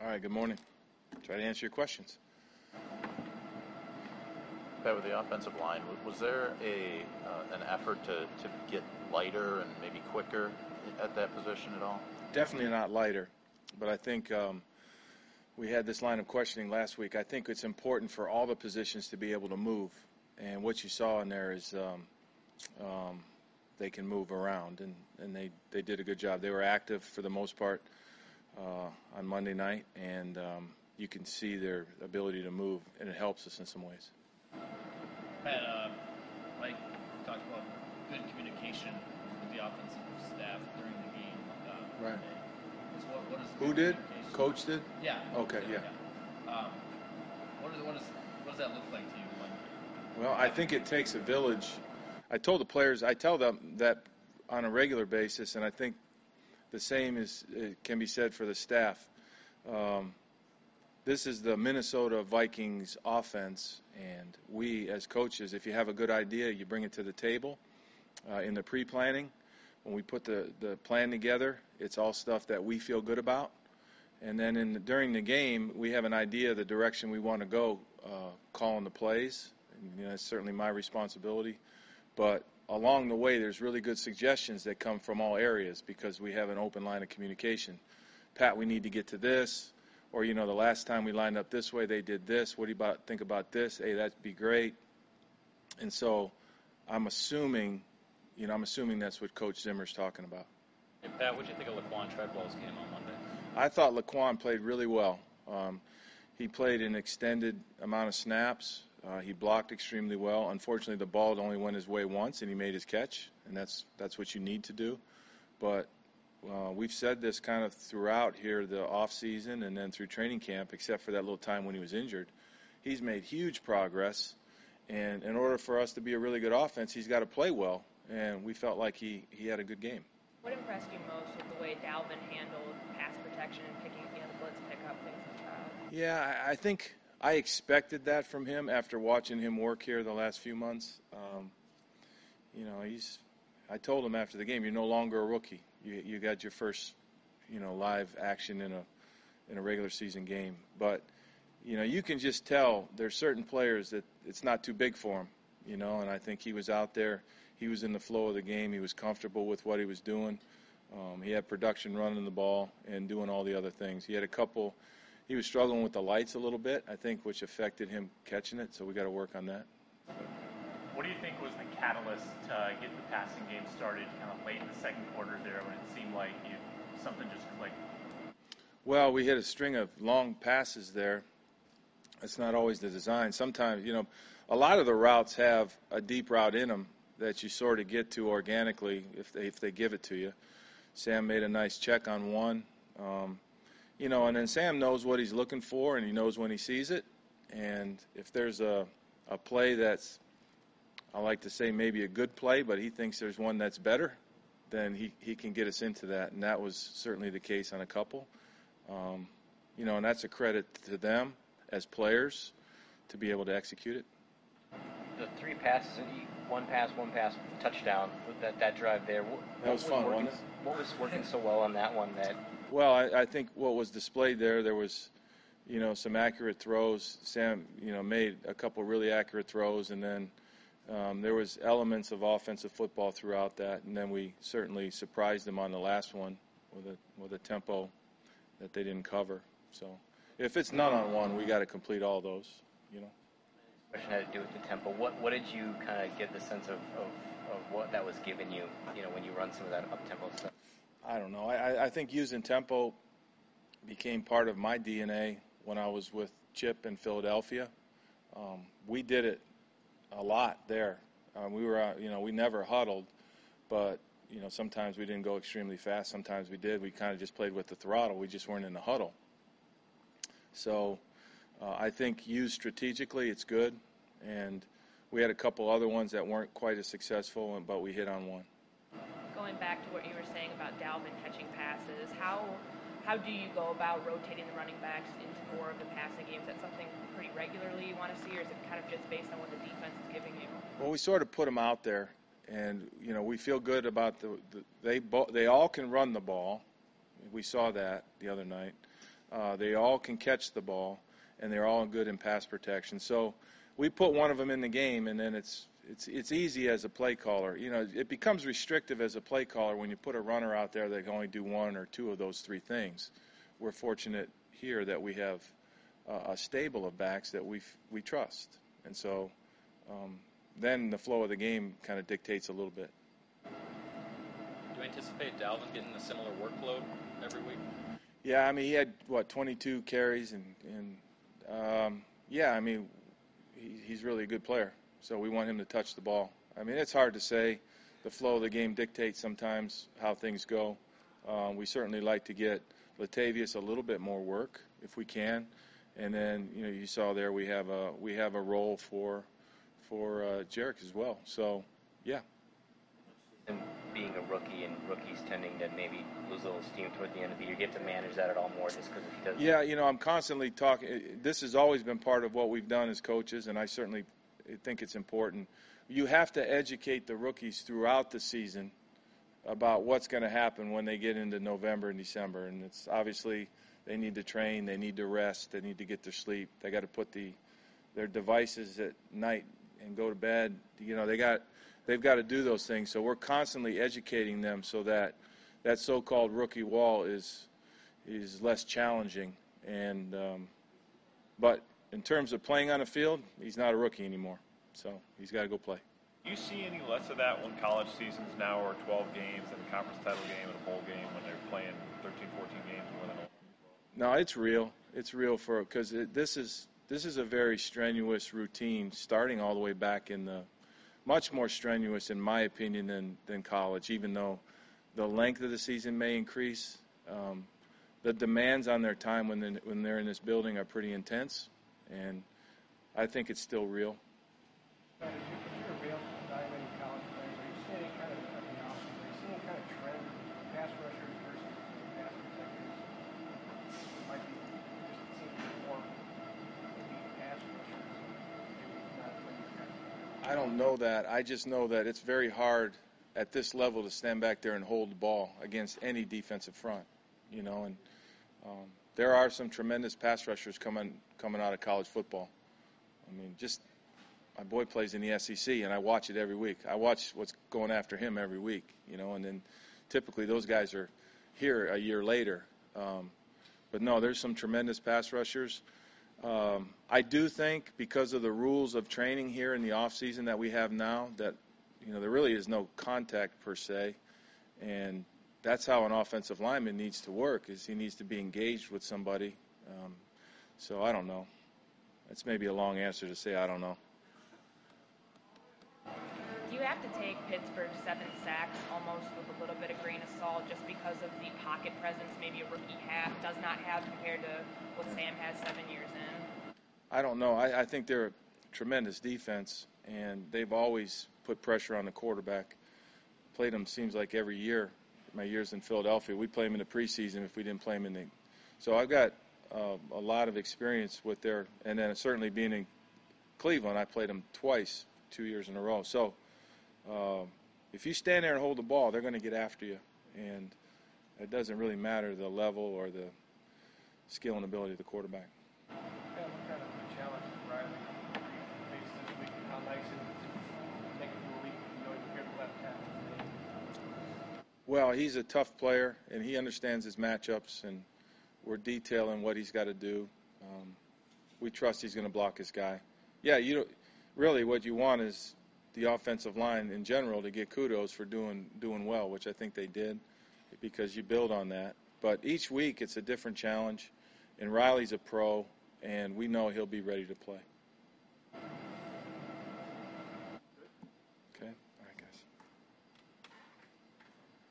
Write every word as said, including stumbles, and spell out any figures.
All right, good morning. Try to answer your questions. Pat, with the offensive line, was there a uh, an effort to, to get lighter and maybe quicker at that position at all? Definitely not lighter, but I think um, we had this line of questioning last week. I think it's important for all the positions to be able to move, and what you saw in there is um, um, they can move around, and, and they, they did a good job. They were active for the most part uh, on Monday night, and um, you can see their ability to move, and it helps us in some ways. Pat, uh, Mike talked about good communication with the offensive staff during the game. Uh, right. So what, what is Who did? Coach did? Yeah. Okay, yeah. yeah. yeah. Um, what, is, what, is, what does that look like to you? When, well, I think it takes a village. I told the players, I tell them that on a regular basis, and I think the same is it can be said for the staff. Um, This is the Minnesota Vikings offense, and we as coaches, if you have a good idea, you bring it to the table uh, in the pre-planning. When we put the, the plan together, it's all stuff that we feel good about. And then in the, during the game, we have an idea of the direction we want to go, uh, calling the plays. And, you know, that's certainly my responsibility. But along the way, there's really good suggestions that come from all areas because we have an open line of communication. Pat, we need to get to this. Or, you know, the last time we lined up this way, they did this. What do you about, think about this? Hey, that'd be great. And so I'm assuming, you know, I'm assuming that's what Coach Zimmer's talking about. Hey, Pat, what did you think of Laquan Treadwell's game on Monday? I thought Laquan played really well. Um, he played an extended amount of snaps. Uh, he blocked extremely well. Unfortunately, the ball only went his way once, and he made his catch, and that's that's what you need to do. But Uh, we've said this kind of throughout here, the off season and then through training camp, except for that little time when he was injured. He's made huge progress, and in order for us to be a really good offense, he's got to play well, and we felt like he, he had a good game. What impressed you most with the way Dalvin handled pass protection and picking, you know, the blitz pickup, things like that? Yeah, I, I think I expected that from him after watching him work here the last few months. Um, you know, he's. I told him after the game, you're no longer a rookie. You you got your first, you know, live action in a in a regular season game. But, you know, you can just tell there's certain players that it's not too big for them, you know, and I think he was out there. He was in the flow of the game. He was comfortable with what he was doing. Um, he had production running the ball and doing all the other things. He had a couple – he was struggling with the lights a little bit, I think, which affected him catching it, so we got to work on that. What do you think was the catalyst to get the passing game started kind of late in the second quarter there when it seemed like you, something just clicked? Well, we hit a string of long passes there. That's not always the design. Sometimes, you know, a lot of the routes have a deep route in them that you sort of get to organically if they, if they give it to you. Sam made a nice check on one. Um, you know, and then Sam knows what he's looking for, and he knows when he sees it. And if there's a, a play that's, I like to say maybe a good play, but he thinks there's one that's better, then he, he can get us into that. And that was certainly the case on a couple. Um, you know, and that's a credit to them as players to be able to execute it. The three passes, one pass, one pass, touchdown, that, that drive there. What, that was fun, working, wasn't it? What was working so well on that one? That Well, I, I think what was displayed there, there was, you know, some accurate throws. Sam, you know, made a couple really accurate throws, and then Um, there was elements of offensive football throughout that, and then we certainly surprised them on the last one with a with a tempo that they didn't cover. So if it's none on one, we got to complete all those, you know. Question had to do with the tempo. What what did you kind of get the sense of, of, of what that was giving you, you know, when you run some of that up-tempo stuff? I don't know. I, I think using tempo became part of my D N A when I was with Chip in Philadelphia. Um, we did it a lot there. Uh, we were, uh, you know, we never huddled, but, you know, sometimes we didn't go extremely fast. Sometimes we did. We kind of just played with the throttle. We just weren't in the huddle. So uh, I think used strategically, it's good. And we had a couple other ones that weren't quite as successful, but we hit on one. Going back to what you were saying about Dalvin catching passes, how how do you go about rotating the running backs into more of the passing game? Is that something pretty regularly you want to see, or is it kind of just based on what the defense is giving you? Well, we sort of put them out there, and you know we feel good about the, the they bo- they all can run the ball. We saw that the other night. Uh, they all can catch the ball, and they're all good in pass protection. So we put one of them in the game, and then it's it's it's easy as a play caller. You know, it becomes restrictive as a play caller when you put a runner out there that can only do one or two of those three things. We're fortunate here that we have uh, a stable of backs that we we trust, and so um, then the flow of the game kind of dictates a little bit. Do you anticipate Dalvin getting a similar workload every week? Yeah, I mean, he had, what, twenty-two carries, and, and um, yeah, I mean, he, he's really a good player, so we want him to touch the ball. I mean, it's hard to say. The flow of the game dictates sometimes how things go. Um, we certainly like to get Latavius a little bit more work if we can, and then, you know, you saw there we have a we have a role for for uh, Jerick as well. So, yeah. And being a rookie and rookies tending to maybe lose a little steam toward the end of the year, you get to manage that at all more just because he does. Yeah, you know, I'm constantly talking. This has always been part of what we've done as coaches, and I certainly think it's important. You have to educate the rookies throughout the season about what's going to happen when they get into November and December. And it's obviously they need to train, they need to rest, they need to get their sleep. They got to put the their devices at night and go to bed. You know, they got they've got to do those things. So we're constantly educating them so that that so-called rookie wall is is less challenging. And um, but in terms of playing on the field, he's not a rookie anymore. So he's got to go play. Do you see any less of that when college seasons now are twelve games and a conference title game and a bowl game when they're playing thirteen, fourteen games more than a No, it's real. It's real for because it, this is this is a very strenuous routine, starting all the way back in the much more strenuous, in my opinion, than than college. Even though the length of the season may increase, um, the demands on their time when they, when they're in this building are pretty intense, and I think it's still real. As you're evaluating college players, are you seeing any kind of, I mean, are you seeing any kind of trend, pass rushers versus pass protectors? It might be just seem to be more elite pass rushers, maybe not when these guys. I don't know that. I just know that it's very hard at this level to stand back there and hold the ball against any defensive front, you know. And um, there are some tremendous pass rushers coming coming out of college football. I mean, just. My boy plays in the S E C, and I watch it every week. I watch what's going after him every week, you know, and then typically those guys are here a year later. Um, but, no, there's some tremendous pass rushers. Um, I do think because of the rules of training here in the offseason that we have now that, you know, there really is no contact per se, and that's how an offensive lineman needs to work is he needs to be engaged with somebody. Um, so I don't know. That's maybe a long answer to say I don't know. Do you have to take Pittsburgh's seven sacks almost with a little bit of grain of salt just because of the pocket presence maybe a rookie ha- does not have compared to what Sam has seven years in? I don't know. I, I think they're a tremendous defense, and they've always put pressure on the quarterback. Played them seems like every year. My years in Philadelphia, we play them in the preseason if we didn't play them in the – so I've got uh, a lot of experience with their – and then certainly being in Cleveland, I played them twice, two years in a row. So – Uh, if you stand there and hold the ball, they're going to get after you, and it doesn't really matter the level or the skill and ability of the quarterback. Yeah, what kind of a challenge is Riley faced this week, and how nice it is to make it through a week and know you're here to left tackle? Well, he's a tough player, and he understands his matchups, and we're detailing what he's got to do. Um, we trust he's going to block his guy. Yeah, you really what you want is the offensive line in general to get kudos for doing doing well, which I think they did because you build on that. But each week it's a different challenge, and Riley's a pro, and we know he'll be ready to play.